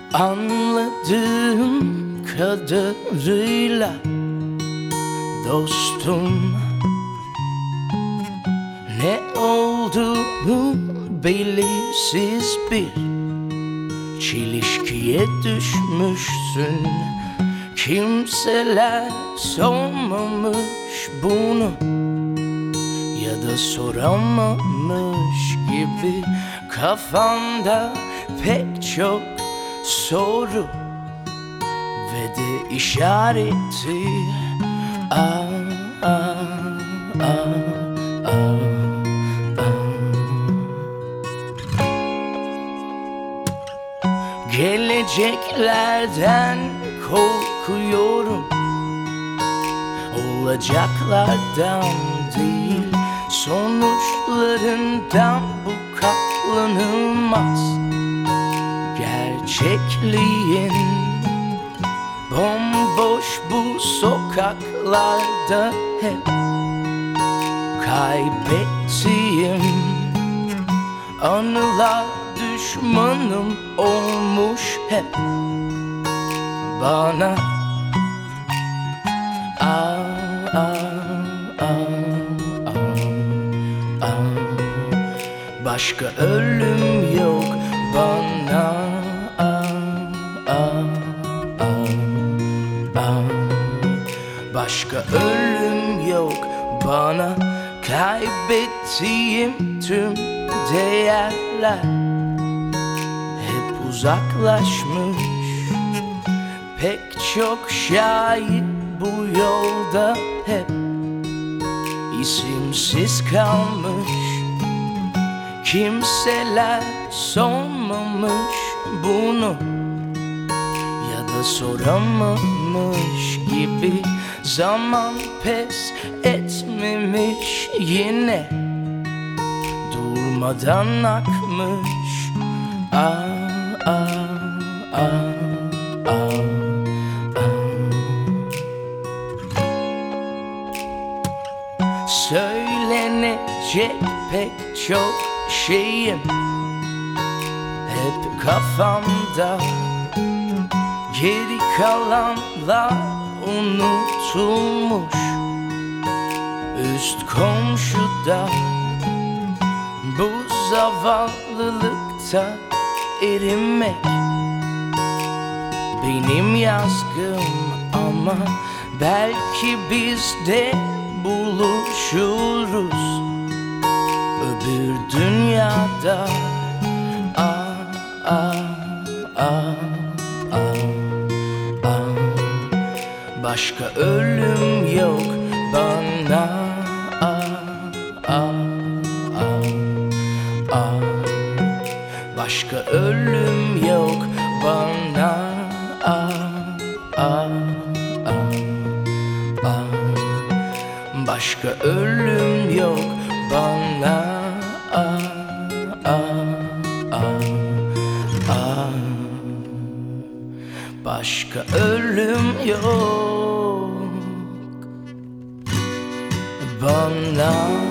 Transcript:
Anladığım kadarıyla dostum, ne olduğunu belirsiz bir çelişkiye düşmüşsün. Kimseler sormamış bunu ya da soramamış gibi. Kafanda pek çok soru ve de işareti. Geleceklerden korkuyorum, olacaklardan değil, sonuçlarından bu katlanılmaz gerçekliğin. Bomboş bu sokaklarda hep kaybettiğim anılar düşmanım olmuş hep bana. Başka ölüm yok bana. Başka ölüm yok bana. Kaybettiğim tüm değerler hep uzaklaşmış. Pek çok şair bu yolda hep isimsiz kalmış. Kimseler sormamış bunu ya da soramamış gibi. Zaman pes etmemiş, yine durmadan akmış. Söylenecek pek çok şeyim hep kafamda. Geri kalanlar unutulmuş üst komşuda. Bu zavallılıkta erimek benim yazgım, ama belki biz de buluşuruz öbür dünyada. Başka ölüm yok bana. Başka ölüm yok bana. Başka ölüm yok bana. Başka ölüm yok bana.